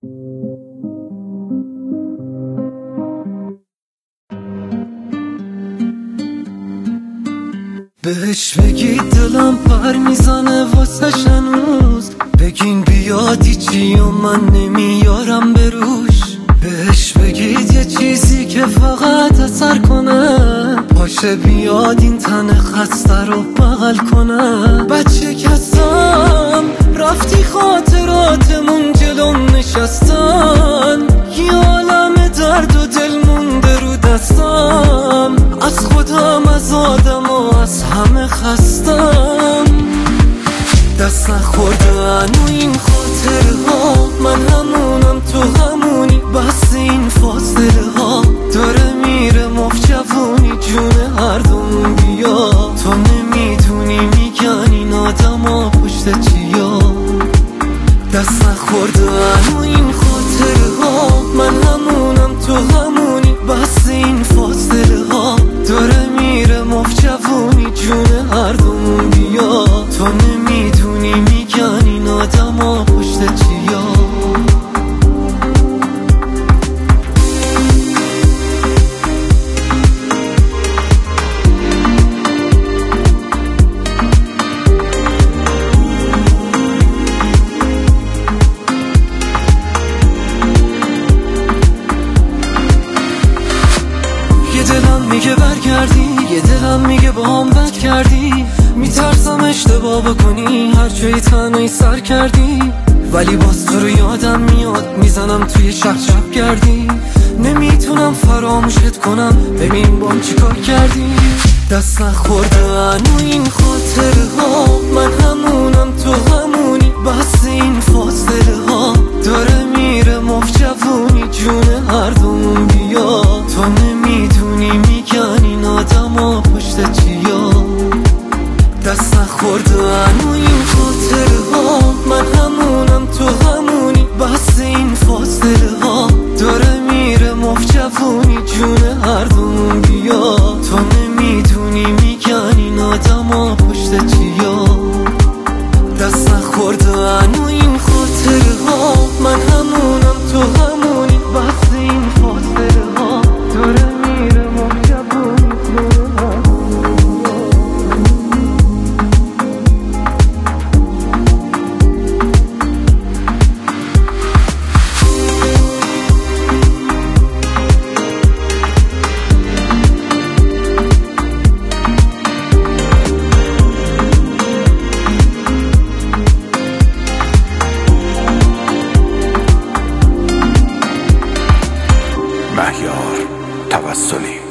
بهش بگید دلم پر میزنه واسه هنوز، بگین بیادی چی و من نمیارم بروش. بهش بگید یه چیزی که فقط اثر کنه، باشه بیاد این تن خسته رو بغل کنه. بچه کسم رفتی خاطراتمون جلوم نشستن، یه عالم درد و دل مونده رو دستم، از خودم از آدم و از همه خستم. دست نخوردن و این خاطره ها، من همونم تو همونی، بس این فاصله ها داره میره مفجوونی جون هر دوم. بیا تو نمیدونی میگن این آدم ها پشت چیا. دست نخوردن و این خاطره ها، من همونم تو همونی، بس این فاصله ها داره میره مفجوونی جون هر دوم. بیا تو نمیدونی میگن این آدم ها پشت چیا. دلم میگه برگردی، یه دلم میگه با هم بد کردی. میترسم اشتباه بکنی، هر جایی تنهایی سر کردی، ولی باز تو رو یادم میاد، میزنم توی شب گردی. نمیتونم فراموشت کنم، ببین بام چی کار کردی. دست نخوردن و این خاطره ها، من همونم تو همونی، بس این فاصله ها داره میره مفجوونی جون هر دومون. بیا تو نمیدونی میگن این آدم ها پشت چیا. دست نخوردن و این خاطره ها، من همونم تو همونی، بس این فاصله ها داره میره مفجوونی جون هر دومون. بیا تو نمیدونی میگن این آدم ها پشت چیا. دست نخوردن و این خاطره ها، من همونم تو همونی، بس این فاصله ها داره میره مفجوونی جون هر دومون. مهیار توسلی